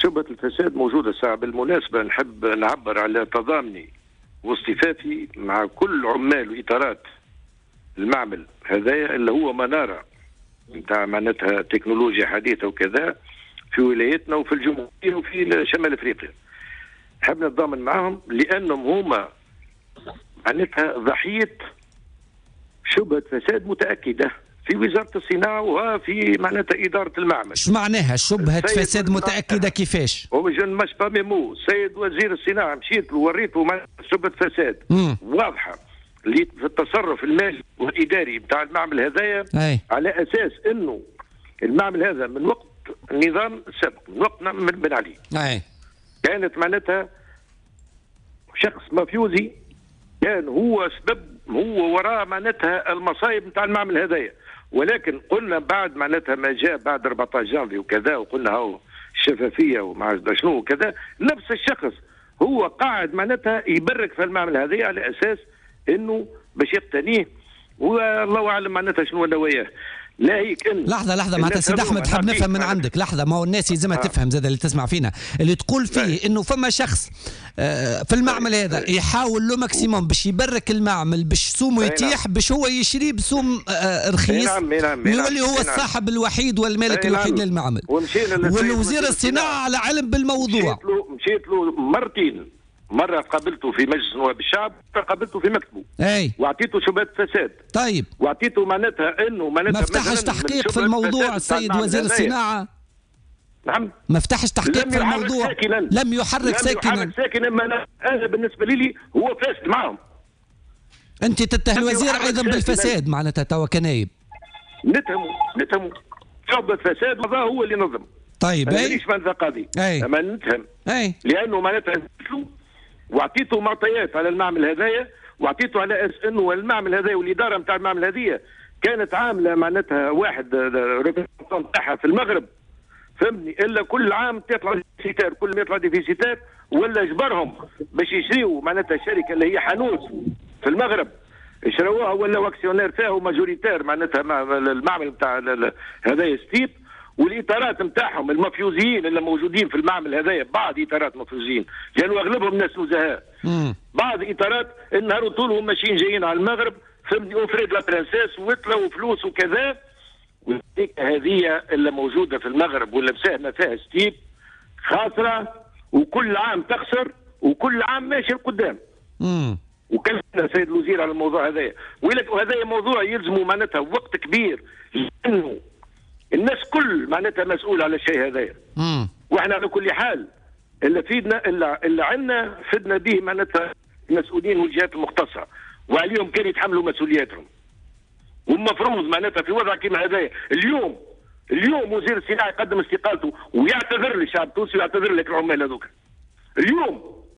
شبهة الفساد موجودة ساعة. بالمناسبة نحب نعبر على تضامني واصطفافي مع كل عمال وإطارات المعمل هذايا اللي هو منارة نتاع معناتها تكنولوجيا حديثة وكذا في ولايتنا وفي الجمهورية وفي شمال أفريقيا. نحب نتضامن معهم لأنهم هما معناتها ضحية شبهة فساد متأكدة في وزارة الصناعة وفي معناتها إدارة المعمل. ايش معناها شبهة فساد متأكدة كيفاش؟ مش با ميمو سيد وزير الصناعة مشيت له وريته شبهة فساد واضحة اللي في التصرف المالي والإداري بتاع المعمل هذايا على أساس إنه المعمل هذا من وقت النظام السابق من وقت من بن علي كانت معناتها شخص مافيوزي كان هو سبب هو وراء معناتها المصايب نتاع المعمل هذايا. ولكن قلنا بعد معناتها ما جاء بعد 14 جانفي وكذا وقلنا هو الشفافيه وما عرفت شنو وكذا نفس الشخص هو قاعد معناتها يبرك في المعمل هذايا على اساس انه باش يقتنيه والله اعلم معناتها شنو نواياه. لا هيك إن لحظة معناتها سيد أحمد حاب نفهم من عندك لحظة. ما هو الناس يلزمها تفهم زاد اللي تسمع فينا اللي تقول فيه إنه فما شخص في المعمل هذا يحاول له ماكسيموم باش يبرك المعمل باش سومه يتيح باش هو يشري بسوم رخيص ويولي هو الصاحب الوحيد والمالك الوحيد للمعمل. والوزير الصناعة على علم بالموضوع. مشيت له مرتين. مرة قابلته في مجلس نواب الشعب، قابلته في مكتبه. واعطيته شبهة فساد. طيب. واعطيته معناتها انه ما فتحش تحقيق في الموضوع السيد وزير الصناعة. نعم. ما فتحش تحقيق في الموضوع. لم يحرك ساكنا. انا بالنسبة لي هو فاسد معهم. انت تتهم الوزير ايضا بالفساد معناتها توا كنايب. نتهمه شبهة فساد هذا هو اللي نظم. طيب ليش من قاضي اما نتهم لانه معناتها واعطيته معطيات على المعمل هذايا واعطيته على اساس انه المعمل هذايا والاداره نتاع المعمل هذيا كانت عامله معناتها واحد ريبريزونتون تاعها في المغرب فهمني الا كل عام تطلع ديفيسيتار كل ما يطلع ديفيسيتار ولا اجبرهم باش يشريوا معناتها الشركه اللي هي حانوت في المغرب شروها ولا اكسيونير فيها وماجوريتير معناتها المعمل نتاع هذايا ستيب والاطارات نتاعهم المافيوزيين اللي موجودين في المعمل هذايا بعض اطارات مافيوزيين لانه اغلبهم ناس نزهاء بعض اطارات النهار طولهم ماشيين جايين على المغرب فهمني اوفريد لا برنسيس وطلعوا فلوس وكذا هذه اللي موجوده في المغرب ولا مساهمه فيها ستيب خاسره وكل عام تخسر وكل عام ماشي لقدام. وكلمنا سيد الوزير على الموضوع هذايا وهذا موضوع يلزمه معناتها وقت كبير لانه الناس كل معناتها مسؤول على الشيء هذايا. واحنا على كل حال اللي فيدنا اللي عندنا فدنا به معناتها المسؤولين والجهات المختصه وعليهم كانوا يتحملوا مسؤولياتهم. والمفروض معناتها في وضع كما هذايا اليوم وزير الصناعه يقدم استقالته ويعتذر للشعب التونسي ويعتذر لك العمال هذوك. اليوم